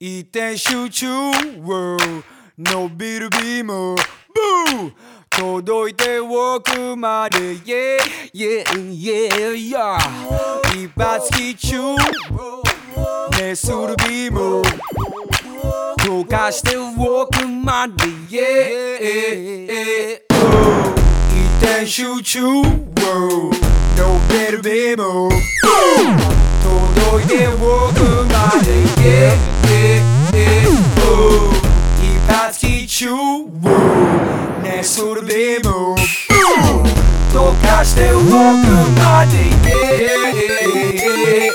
一点集中伸びるビームブー届いて奥まで Yeah yeah yeah yeah 一発機中熱するビーム溶かして奥まで Yeah 一点集中伸びるビーム届いて奥まで Yeah一発機中熱するビーム溶かして奥まで Yeah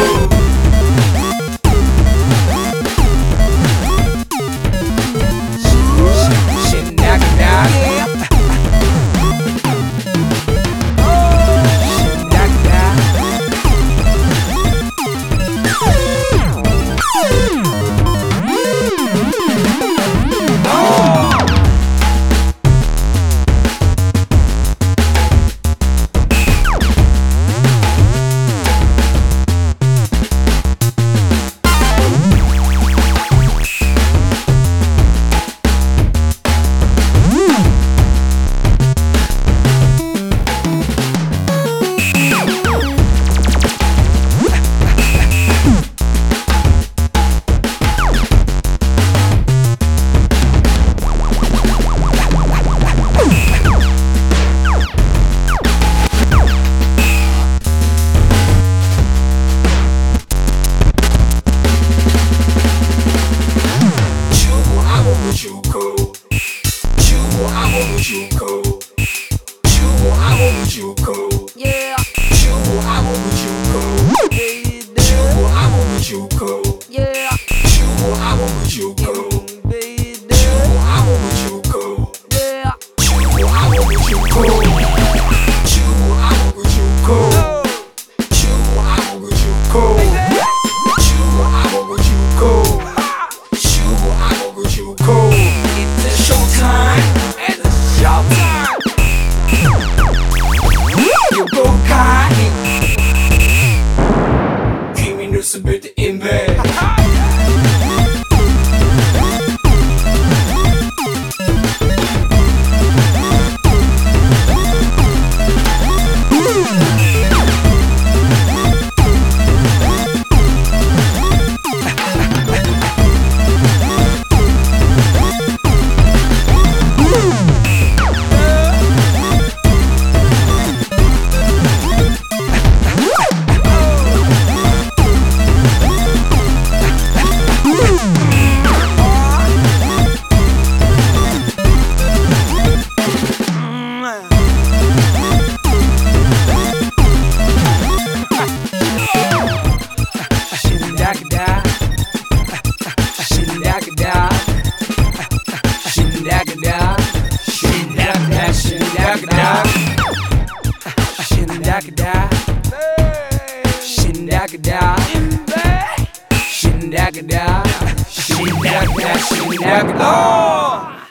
全てインベードShin